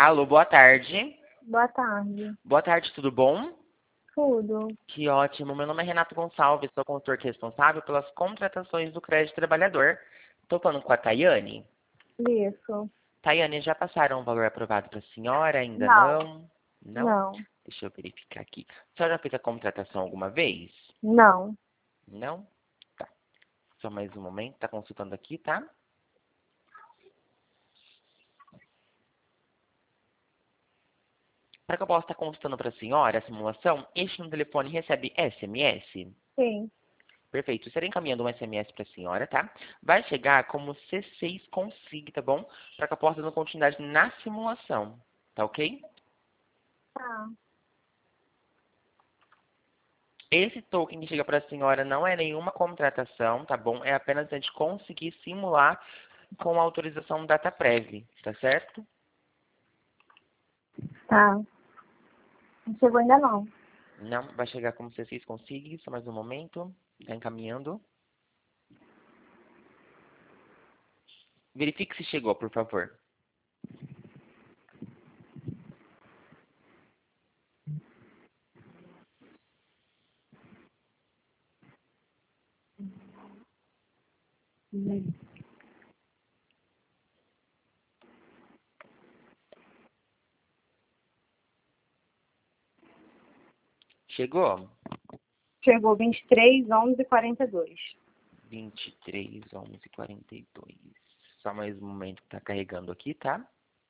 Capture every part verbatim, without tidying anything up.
Alô, boa tarde. Boa tarde. Boa tarde, tudo bom? Tudo. Que ótimo. Meu nome é Renato Gonçalves, sou consultor responsável pelas contratações do crédito trabalhador. Estou falando com a Tayane. Isso. Tayane, já passaram o valor aprovado para a senhora? Ainda Não. não? Não? Não. Deixa eu verificar aqui. A senhora já fez a contratação alguma vez? Não. Não? Tá. Só mais um momento, tá consultando aqui, tá? Para que eu possa estar consultando para a senhora a simulação, este no telefone recebe S M S? Sim. Perfeito. Estarei encaminhando um S M S para a senhora, tá? Vai chegar como C seis Consig, tá bom? Para que eu possa dar continuidade na simulação, tá ok? Tá. Esse token que chega para a senhora não é nenhuma contratação, tá bom? É apenas a gente conseguir simular com a autorização DataPrev, tá certo? Tá. Não chegou ainda não. Não, vai chegar como C seis Consig, só mais um momento. Tá encaminhando. Verifique se chegou, por favor. Hum. Chegou? Chegou vinte e três, onze, quarenta e dois. vinte e três, onze, quarenta e dois. Só mais um momento que tá carregando aqui, tá?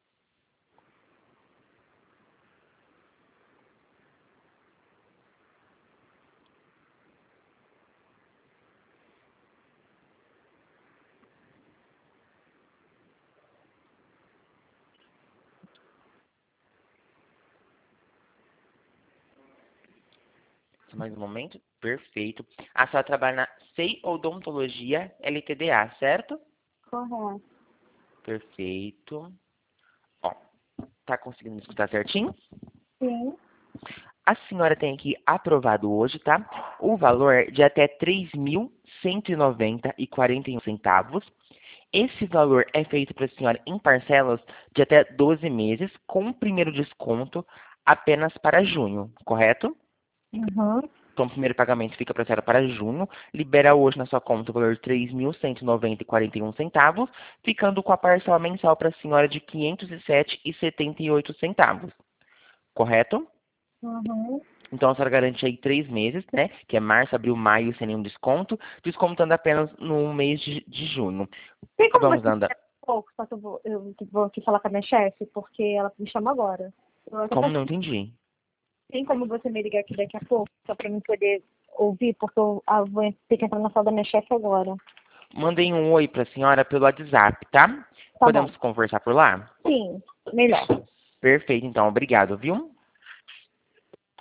Só mais um momento. Perfeito. A senhora trabalha na C E I Odontologia L T D A, certo? Correto. Perfeito. Ó, tá conseguindo me escutar certinho? Sim. A senhora tem aqui aprovado hoje, tá? O valor de até três mil cento e noventa e quarenta e um centavos. Esse valor é feito para a senhora em parcelas de até doze meses, com o primeiro desconto apenas para junho, correto? Uhum. Então, o primeiro pagamento fica para a senhora para junho, libera hoje na sua conta o valor de três mil cento e noventa e quarenta e um centavos, ficando com a parcela mensal para a senhora de quinhentos e sete e setenta e oito centavos, correto? Uhum. Então, a senhora garante aí três meses, né? Que é março, abril, maio, sem nenhum desconto, descontando apenas no mês de, de junho. Tem como Vamos você andar. esperar um pouco, só que eu vou, eu vou aqui falar com a minha chefe, porque ela me chama agora. Eu até Como posso- não entendi? Tem como você me ligar aqui daqui a pouco, só pra mim poder ouvir, porque eu ah, vou ter que entrar na sala da minha chefe agora. Mandei um oi para a senhora pelo WhatsApp, tá? Tá bom. Podemos conversar por lá? Sim, melhor. Perfeito, então. Obrigado, viu?